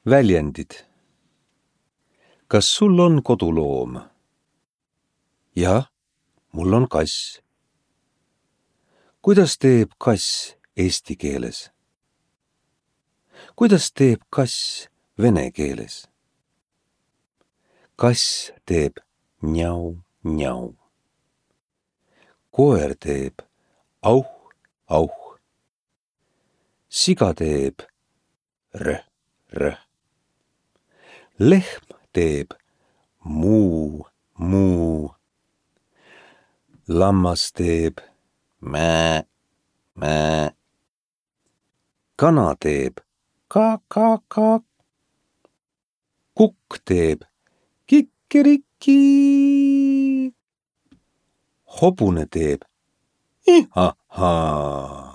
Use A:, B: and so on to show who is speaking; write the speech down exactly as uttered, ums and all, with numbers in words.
A: Väljendid. Kas sul on koduloom? Jah, mul on kass. Kuidas teeb kass eesti keeles? Kuidas teeb kass vene keeles? Kass teeb njau, njau. Koer teeb auh, auh. Siga teeb rõh, rõh. Lehm teeb muu, muu. Lammas teeb mää, mää. Kana teeb ka, ka, ka. Kukk teeb kikiriki. Hobune teeb ihahaa.